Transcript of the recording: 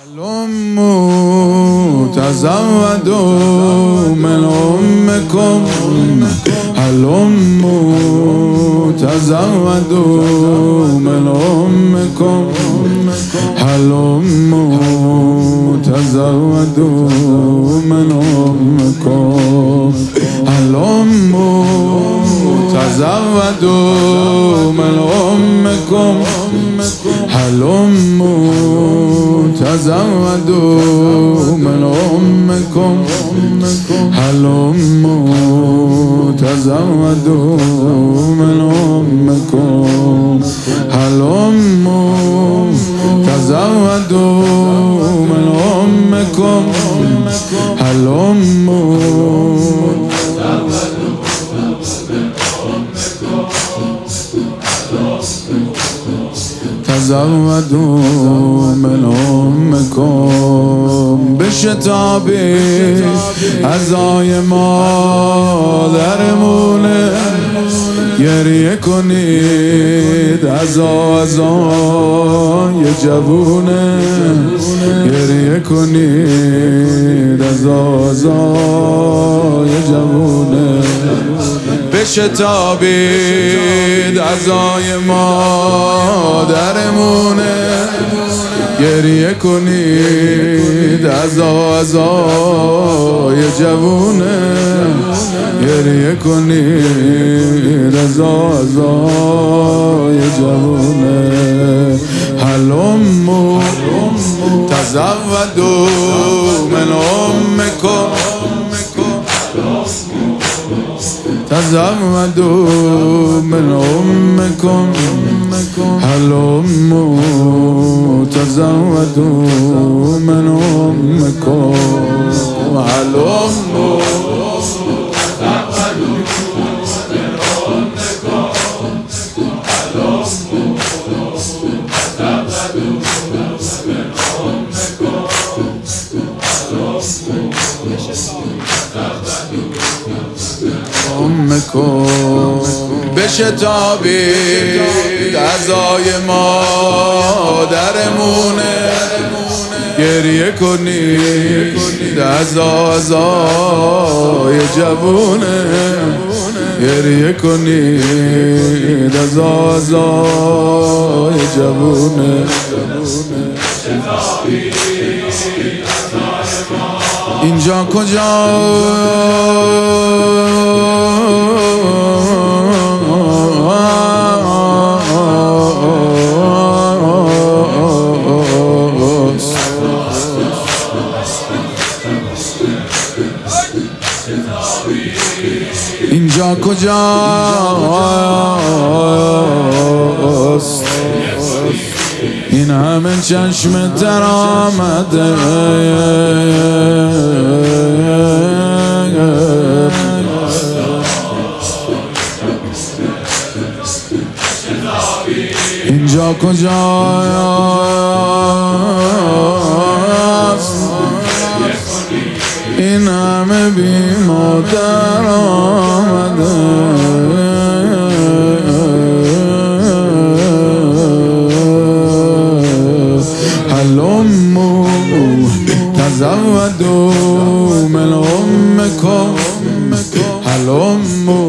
هلموا تزودوا من أمكم هلموا تزودوا من أمكم هلموا تزودوا من أمكم هلموا تزودوا من أمكم هلموا تزودوا من أمكم هلموا تزودوا من أمكم هلموا تزودوا من أمكم هلموا تزودوا من أمكم بشتاب عزای مادرمونه گریه کنید عزای جوونه گریه کنید عزای جوونه بشتابید عزای مادرمونه گریه کنید عزای جوونه گریه کنید عزای جوونه هلموا تزودوا من أمكم تزودوا من أمكم هلموا تزودوا من أمكم هلموا أمكم بشتابید عزای مادرمونه گریه کنید عزای جوونه گریه کنید عزای جوونه اینجا کجا اینجا کجاست این همه چشم تر آمده اینجا کجاست این همه بی مادر آمده هلموا تزودوا من أمكم هلموا